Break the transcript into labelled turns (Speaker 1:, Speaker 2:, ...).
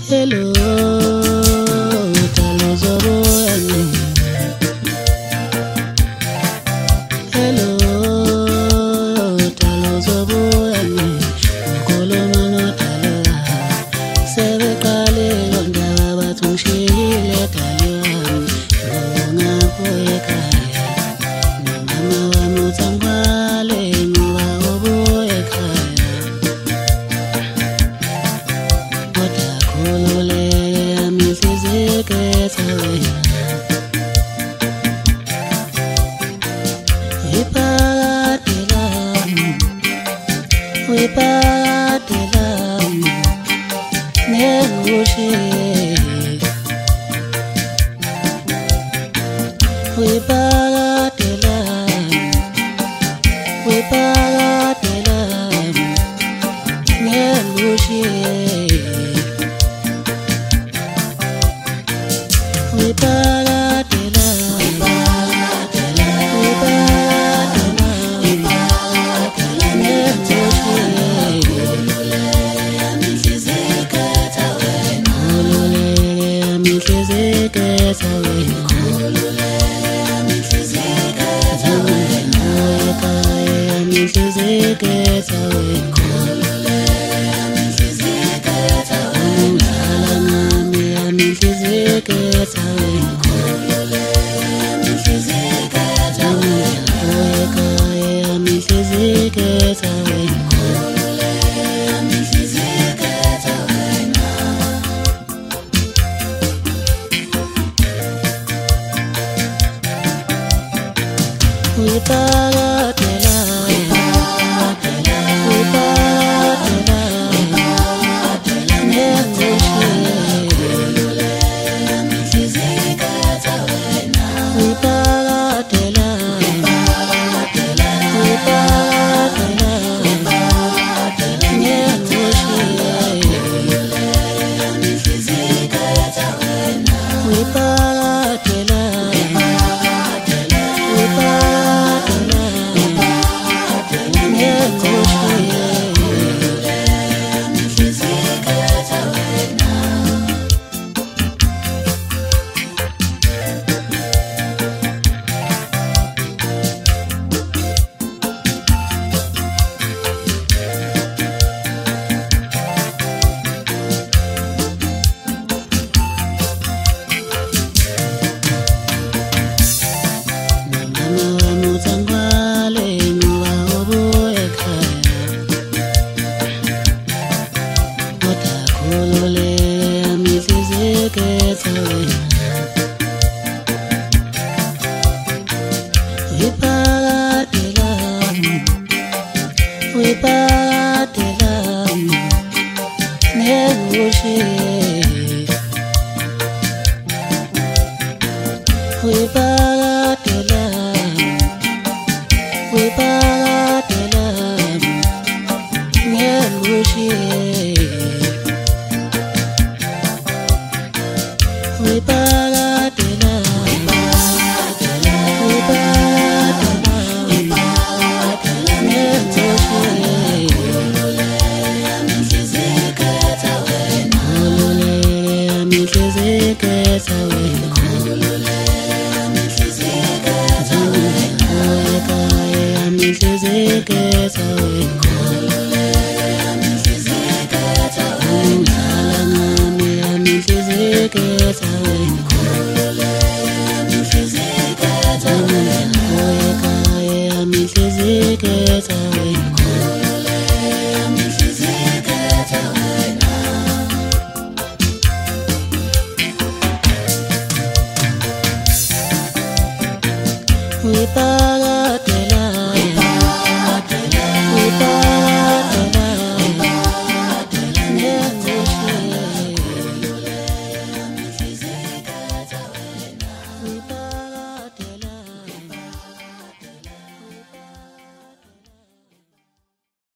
Speaker 1: Hello, talo zobo ane. Hello, talo zobo ane. Ukhuluma nodala. Sebeqale londaba bathungishile dali wami. Ngapho ekhaya. Mama wami uthangale ngoba ubuye ekhaya. Kodwa khululeke yami sizikhetha wena. Iphakade lami, iphakade lami, nengushiye. Iphakade lami, iphakade lami, nengushiye. Iphakade lami, iphakade lami, iphakade lami, nengushiye. Khululeke yami sizikhetha wena. Khululeke yami sizikhetha wena. Khululeke yami sizikhetha wena. Ekhaya yami sizikhetha wena. Khululeke yami sizikhetha wena. Unghlala nami yami sizikhetha wena. Khululeke yami sizikhetha wena. Ekhaya yami sizikhetha wena. Khululeke yami sizikhetha wena. Iphakade lami, iphakade lami, iphakade lami, nengushiye. Khululeke yami sizikhetha wena. Iphakade lami, iphakade lami, iphakade lami, nengushiye. Khululeke yami sizikhetha wena. Iphakade lami, iphakade lami, iphakade lami, nengushiye. Khululeke yami sizikhetha wena. Mama wami uthangale ngoba ubuye ekhaya. Kodwa khululeke yami sizikhetha wena. Iphakade lami, iphakade lami, nengushiye. Iphakade lami, iphakade lami, nengushiye. Iphakade lami, iphakade lami, iphakade lami, nengushiye. Khululeke yami sizikhetha wena. Khululeke yami sizikhetha wena. Khululeke yami sizikhetha wena. Ekhaya yami sizikhetha wena. Khululeke yami sizikhetha wena. Unghlala nami yami sizikhetha wena. Khululeke yami sizikhetha wena. Ekhaya yami sizikhetha wena. Khululeke yami sizikhetha wena. Iphakade